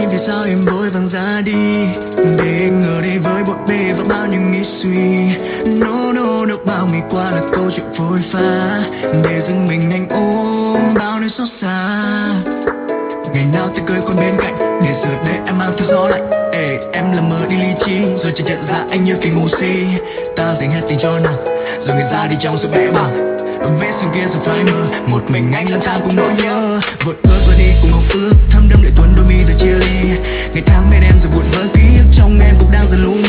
vì sao em vội vàng ra đi, để anh ở đây với bộn bề và bao nhiêu nghĩ suy. Nước bao ngày qua là câu chuyện phôi pha, để dưng mình anh ôm bao nỗi xót xa. Ngày nào ta cười còn bên cạnh, để giờ đây em mang theo gió lạnh. Em là mơ đi ly chi, rồi chợt nhận ra anh như kẻ ngu si. Ta dành hết tình cho nàng, rồi người ra đi trong sự bẽ bàng. Vết sương kia rồi phai mờ, một mình anh lang thang cùng nỗi nhớ. Vội ước vừa đi cùng hồng ước, thâm đâm lệ tuôn đôi mi rồi chia ly. Ngày tháng bên em rồi buồn vỡ, ký ức trong em cũng đang dần lung